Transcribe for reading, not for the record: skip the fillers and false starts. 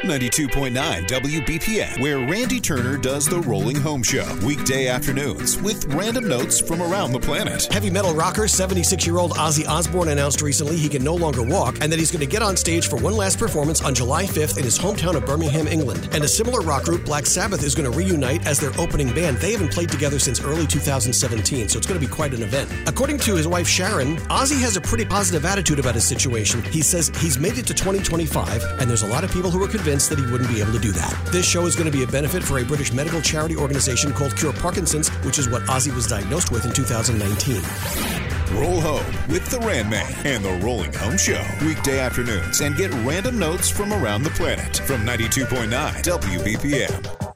92.9 WBPM, where Randy Turner does the Rolling Home Show. Weekday afternoons with random notes from around the planet. Heavy metal rocker 76-year-old Ozzy Osbourne announced recently he can no longer walk and that he's going to get on stage for one last performance on July 5th in his hometown of Birmingham, England. And a similar rock group, Black Sabbath, is going to reunite as their opening band. They haven't played together since early 2017, so it's going to be quite an event. According to his wife Sharon, Ozzy has a pretty positive attitude about his situation. He says he's made it to 2025, and there's a lot of people who are convinced that he wouldn't be able to do that. This show is going to be a benefit for a British medical charity organization called Cure Parkinson's, which is what Ozzy was diagnosed with in 2019. Roll home with the Ran Man and the Rolling Home Show. Weekday afternoons and get random notes from around the planet from 92.9 WBPM.